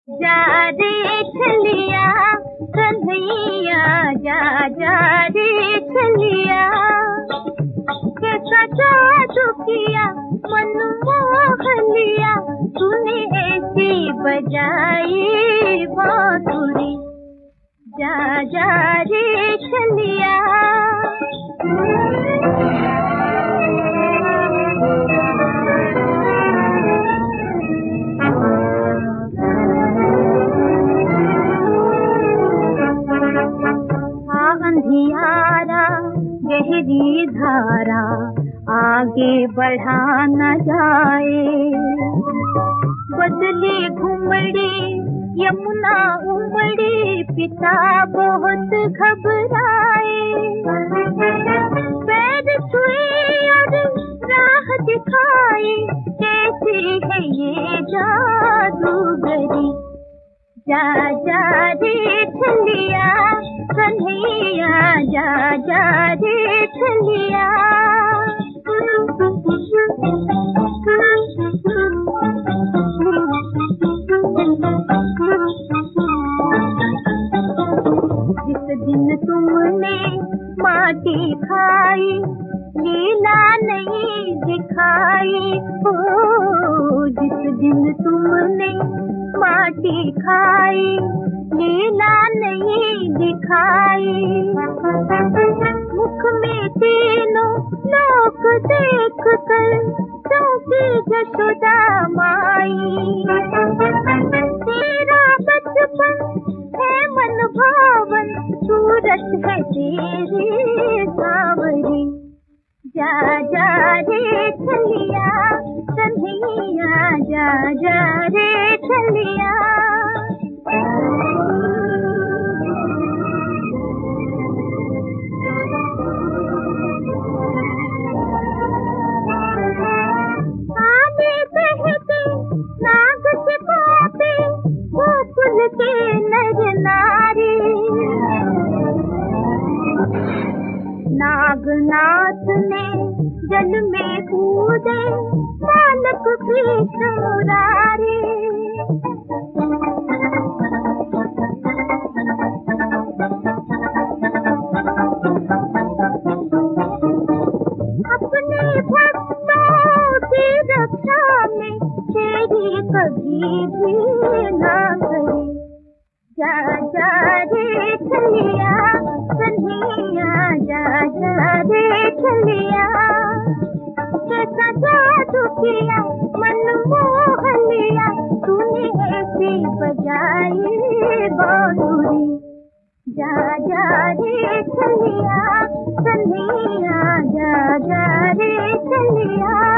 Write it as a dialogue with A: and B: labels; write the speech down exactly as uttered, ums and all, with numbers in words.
A: जा रे छलिया कन्हैया जा जा रे छलिया, कैसा जादू किया मन मोह लिया, तूने ऐसी बजाई बांसुरी। जा जा रे छलिया। अंधियारा गहरी धारा आगे बढ़ा न जाए, बदले घुमड़े यमुना उमड़े पिता बहुत घबराए। पैर छुए और राह दिखाए, कैसी है ये जादूगरी। जा जा रे छलिया कन्हैया जा जा रे छलिया। जिस दिन तुमने माटी खाई लीला नहीं दिखाई, हो जिस दिन तुमने माटी खाई लीला नहीं दिखाई। मुख में तीनों लोक देख कर चौंकी जशोदा माई। तेरा बचपन है मन भावन, सूरत है तेरी सावरी। जा जा रे छलिया कन्हैया जा जा रे छलिया। आगे बहते नाग सिखाते गोकुल के नर नारी, नागनाथ ने जल में कूदे बालक कृष्ण मुरारी। अपने भक्तों की रक्षा में तेरी कभी भी ना करे। जा जा रे छलिया कन्हैया जा जा रे छलिया, कैसा जादू किया मन मोह लिया, तूने ऐसी बजाई बांसुरी। जा जा रे छलिया कन्हैया जा जा रे छलिया।